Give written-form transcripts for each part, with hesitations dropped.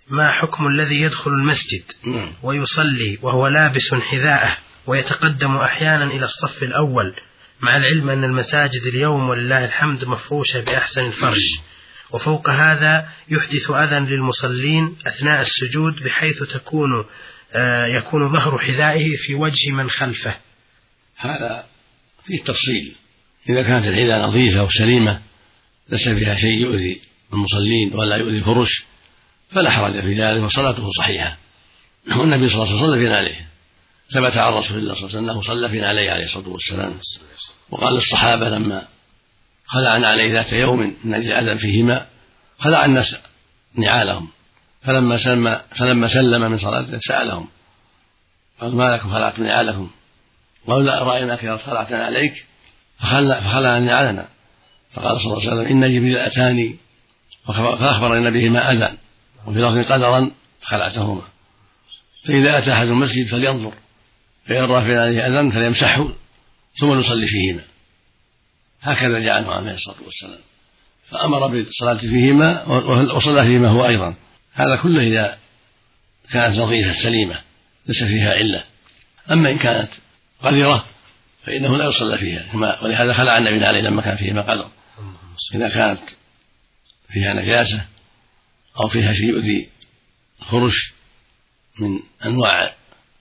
ما حكم الذي يدخل المسجد ويصلي وهو لابس حذاءه ويتقدم أحيانا إلى الصف الأول، مع العلم أن المساجد اليوم ولله الحمد مفروشة بأحسن الفرش، وفوق هذا يحدث أذى للمصلين أثناء السجود بحيث يكون ظهر حذائه في وجه من خلفه؟ هذا فيه تفصيل. إذا كانت الحذاء نظيفة وسليمة ليس فيها شيء يؤذي المصلين ولا يؤذي الفرش فلا حرج في ذلك وصلاته صحيحة. والنبي صلى الله عليه وسلم صلى في عليه، ثبت عن رسول الله صلى الله عليه وسلم أنه صلى في عليه عليه الصلاة والسلام. وقال للصحابة لما خلعنا عليه ذات يوم من أجل أذى فيهما خلع الناس نعالهم، فلما سلم من صلاته سألهم قال ما لكم خلعتم نعالكم؟ قالوا لا رأيناك خلعتنا عليك فخلعنا نعالنا. فقال صلى الله عليه وسلم إن جبريل أتاني فأخبرنا بهما أذى وفي لفظ قدرا فخلعتهما، فإذا أتى أحد المسجد فلينظر فإن رأى في عليه أذى فليمسحه ثم نصلي فيهما. هكذا جعله عليه الصلاة والسلام، فأمر بالصلاة فيهما وصلى فيهما هو أيضا. هذا كله إذا كانت نظيفة سليمة ليس فيها علة. أما إن كانت قذرة فإنه لا يصلى فيها، ولهذا خلع النبي عليه لما كان فيهما قذر. إذا كانت فيها نجاسة أو فيها شيء يؤذي الفرش من أنواع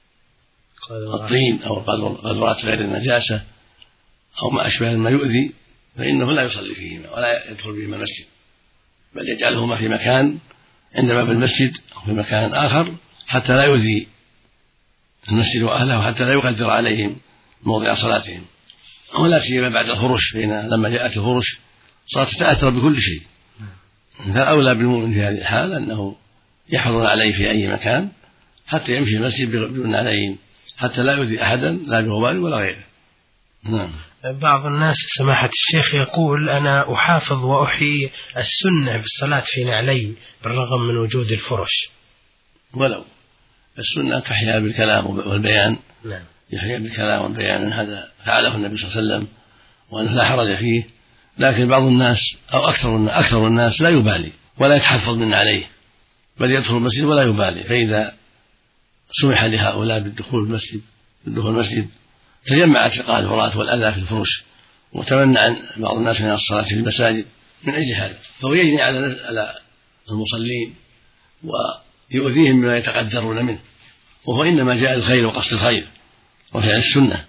الطين أو القذرات غير النجاسة أو ما أشبه ما يؤذي فإنه لا يصلي فيهما ولا يدخل بهما المسجد، بل يجعلهما في مكان عند باب المسجد أو في مكان آخر حتى لا يؤذي المسجد وأهله وحتى لا يقدر عليهم موضع صلاتهم. ولا سيما بعد الفرش، فإن لما جاءت الفرش صارت تتأثر بكل شيء، فأولى بالمؤمن في هذه الحال أنه يحفظ عليه في أي مكان حتى يمشي المسجد بدون عليهم حتى لا يؤذي أحدا لا بغبار ولا غيره. نعم. بعض الناس سماحة الشيخ يقول أنا أحافظ وأحيي السنة بالصلاة في نعلي بالرغم من وجود الفرش. ولو السنة تحيا بالكلام والبيان. نعم. يحيا بالكلام والبيان، هذا فعله النبي صلى الله عليه وسلم وأنه لا حرج فيه. لكن بعض الناس أو أكثر الناس لا يبالي ولا يتحفظ من عليه، بل يدخل المسجد ولا يبالي. فإذا سمح لهؤلاء بالدخول المسجد تجمعت القاذورات والأذى في الفرش وتمنع بعض الناس من الصلاة في المساجد من أجل هذا، فهو يجني على المصلين ويؤذيهم بما يتقدرون منه، وهو إنما جاء الخير وقصد الخير وفعل السنة.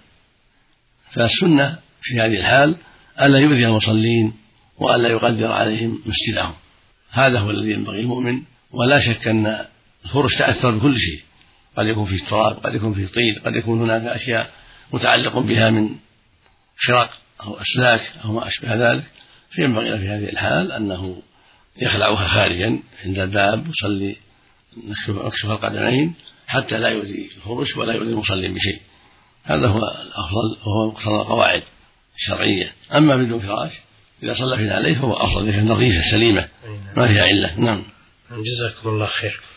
فالسنة في هذه الحال ألا يؤذي المصلين وألا يقدر عليهم مسجدهم، هذا هو الذي ينبغي المؤمن. ولا شك أن الفرش تأثر بكل شيء، قد يكون فيه تراب، قد يكون فيه طين، قد يكون هناك أشياء متعلق بها من خرق أو أسلاك أو ما أشبه ذلك، فينبغي في هذه الحال أنه يخلعها خارجا عند الباب ويصلي مكشوف القدمين حتى لا يؤذي الفرش ولا يؤذي المصلين بشيء. هذا هو الأفضل وهو مقتضى القواعد الشرعية. أما بدون فراش إذا صلى فينا عليه فهو أفضل، نظيفة سليمة ما فيها علة. نعم. جزاكم الله خير.